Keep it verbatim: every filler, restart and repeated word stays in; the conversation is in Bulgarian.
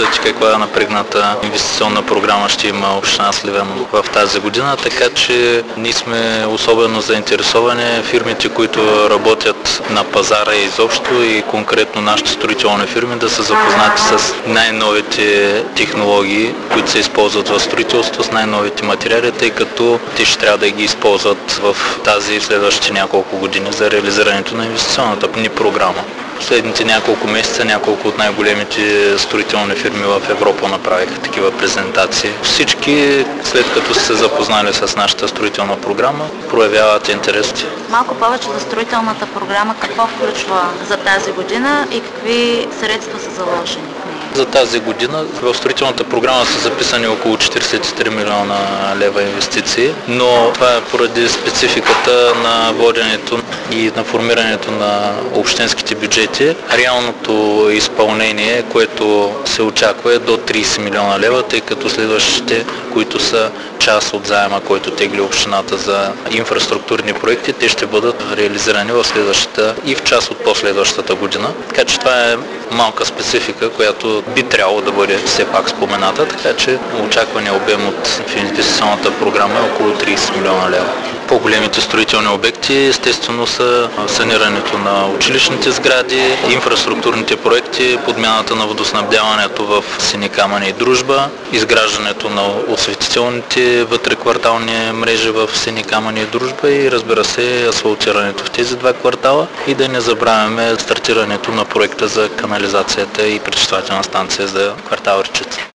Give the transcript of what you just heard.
виждате каква напрегната инвестиционна програма ще има община Сливен в тази година, така че ние сме особено заинтересовани фирмите, които работят на пазара изобщо и конкретно нашите строителни фирми да са запознати с най-новите технологии, които се използват в строителство, с най-новите материали, тъй като те ще трябва да ги използват в тази и следващите няколко години за реализирането на инвестиционната ни програма. Последните няколко месеца няколко от най-големите строителни фирми в Европа направиха такива презентации. Всички, след като са се запознали с нашата строителна програма, проявяват интерес. Малко повече за строителната програма, какво включва за тази година и какви средства са заложени в нея? За тази година в строителната програма са записани около четиридесет и три милиона лева инвестиции, но това е поради спецификата на воденето и на формирането на общинските бюджети. Реалното изпълнение, което се очаква, е до тридесет милиона лева, тъй като следващите, които са част от заема, който тегли общината за инфраструктурни проекти, те ще бъдат реализирани в следващата и в част от последващата година. Така че това е малка специфика, която би трябвало да бъде все пак спомената, така че очаквания обем от инвестиционната програма е около тридесет милиона лева. По-големите строителни обекти естествено са санирането на училищните сгради, инфраструктурните проекти, подмяната на водоснабдяването в Сини камъни и Дружба, изграждането на осветителните вътреквартални мрежи в Сини камъни и Дружба и разбира се асфалтирането в тези два квартала и да не забравяме стартирането на проекта за канализацията и пречиствателна станция за квартал Речица.